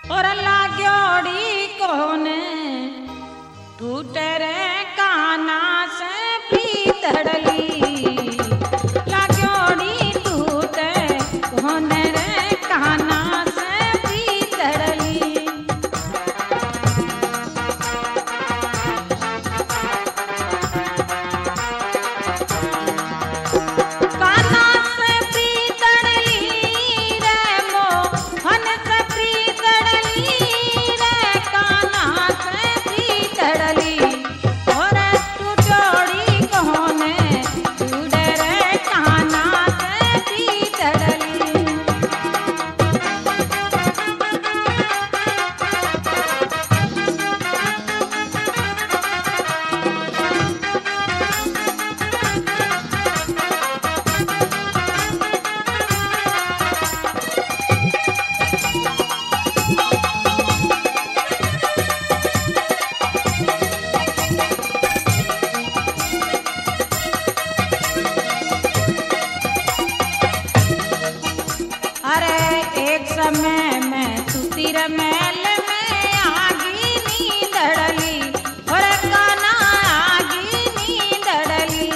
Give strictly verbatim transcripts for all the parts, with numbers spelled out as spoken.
और लाग्योड़ी कोने टूटे रे काना से प्रीतड़ली लाग्योड़ी टूटे कोने रे काना से प्रीतड़ली काना से प्रीतड़ली रे मोहन से प्रीतड़ली रे काना से प्रीतड़ली और टूटोड़ी कोने टूटे रे काना से प्रीतड़ली अरे एक समय में सुतिर महल में आगी नींदड़ली और काना आगी नींदड़ली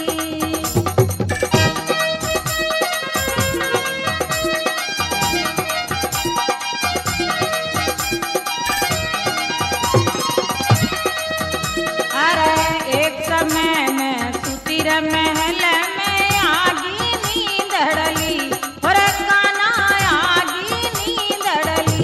अरे एक समय में सुतिर महल में आगी नींदड़ली और काना आगी नींदड़ली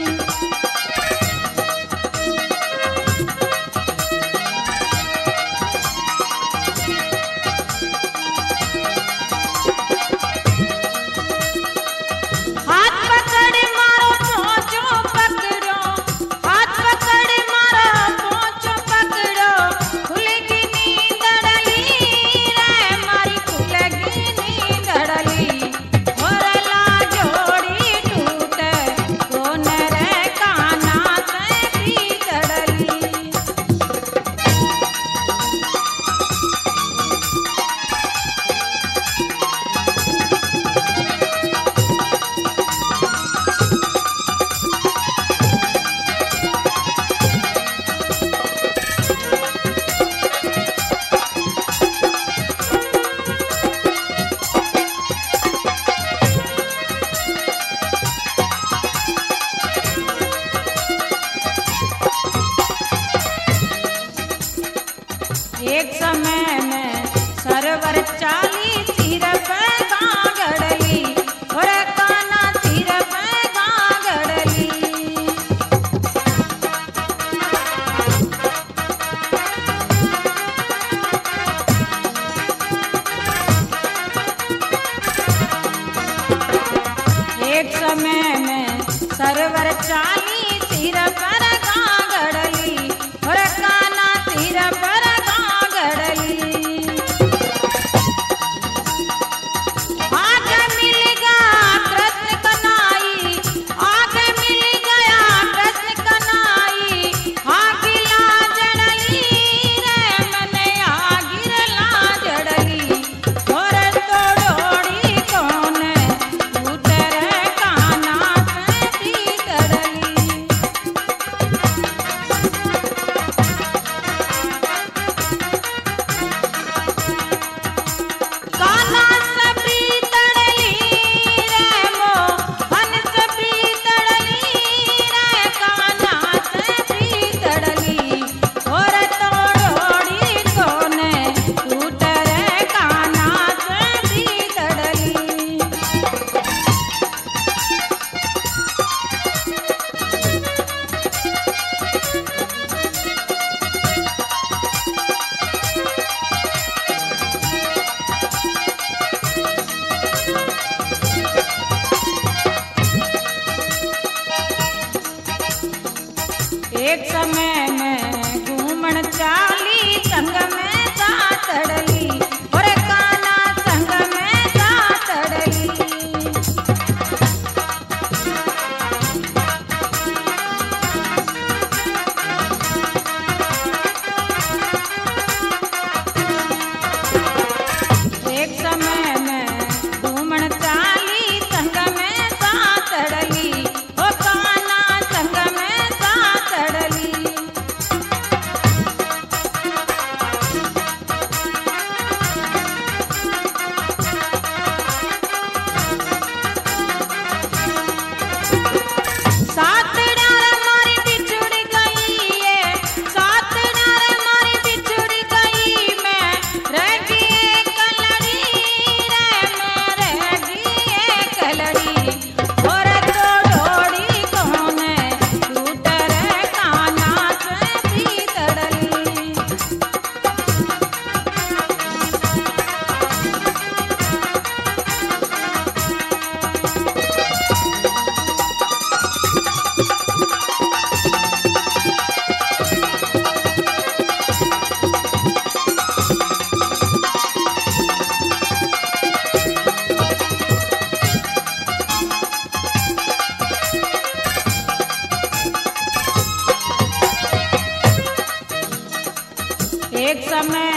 हाथ पकड़ मारो पोंचो पकड़ो हाथ पकड़ मारो पोंचो पकड़ो खुलेगी नींदड़ली रे मारी खुलेगी नींदड़ली और लाजोड़ी टूटे कोने रे काना से प्रीतड़ली एक समय में सरवर चाली सिर पे गागड़ली और काना सिर पे गागड़ली एक समय में सरवर चाली सिर पर गागड़ली और काना सिर पर गागड़ली आग मिल गया कृष्ण कन्हई आग मिल गया कृष्ण कन्हई आग लाजड़ली रे मने आगिर लाजड़ली और तोड़ोड़ी कोने टूटे रे काना से प्रीतड़ली काना से प्रीतड़ली रे मोहन से प्रीतड़ली रे काना से प्रीतड़ली और तोड़ोड़ी कोने टूटे रे काना से प्रीतड़ली एक समय में घूमन चाली संग में सातड़ली और काना संग में सातड़ली एक समय में घूमन चाली संग में सातड़ली ओ काना संग में समय